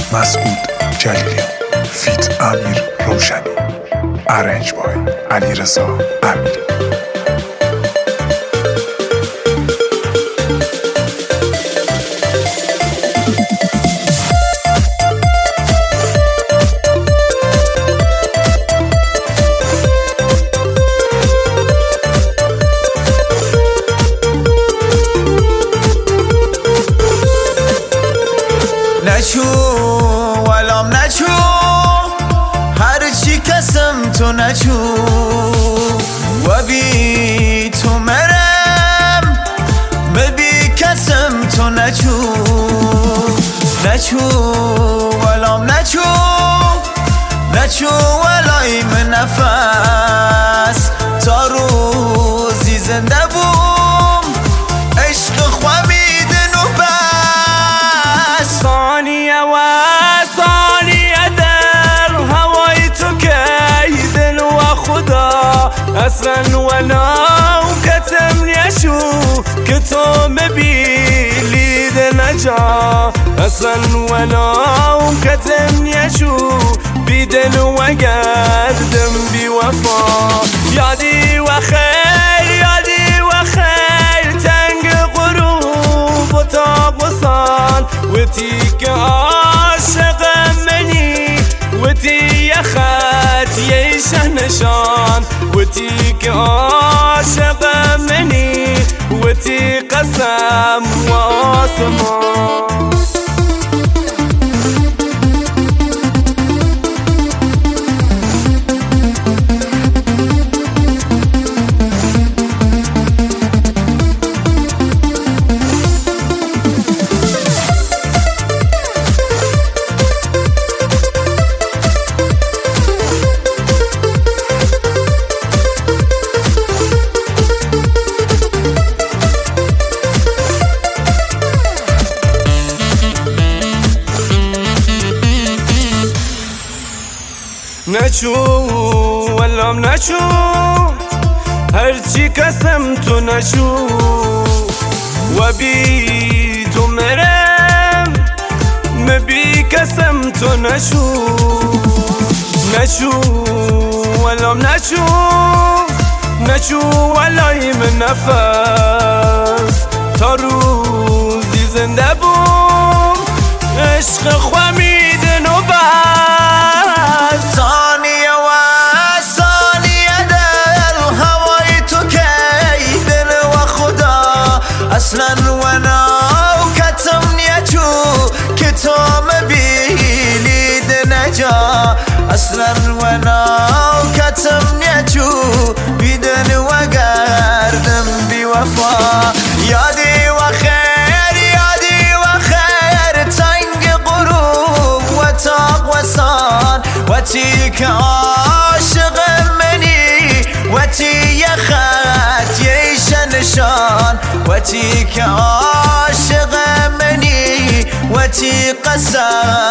مسعود جلیلیان فیت امیر روشنی ارنج بای علیرضا امیری. نچو ولام نچو هرچی کسم تو نچو و بی تو مرم ببی کسم تو نچو نچو ولام نچو نچو ولای من نفس تا روزی زنده بوم عشق خوامیدن و بس ثانیه و ثانیه در هوای تو کیدن و خدا اصلا ولو کتم نیشو که تو مبیلید نجا اصلا ولو کتم نیشو بیدن و گردم بی وفا یادی و خیر یادی و خیر تنگ غروب و تاب و سال وتی که عاشق منی وتی خط یه شهنشان وتی که عاشق منی وتی قسم و آسمان. نچو ولام نچو هرچی کسم تو نچو و بی تو مرم مبی کسم تو نچو نچو ولام نچو نچو ولای من نفس تا روزی زنده بوم عشق خوامیدن و بس ثانیه و ثانیه در هوای تو کیدن و خدا اصلا وناو کتم نیچو که تو مبیلید نجا اصلا وناو کتم نیچو بیدن و گردم بی وفا یادی و خیر یادی و خیر تنگ غروب و تاب و سان وتی که عاشق منی وتی خط یه شنشان وتی که عاشق منی وتی قسم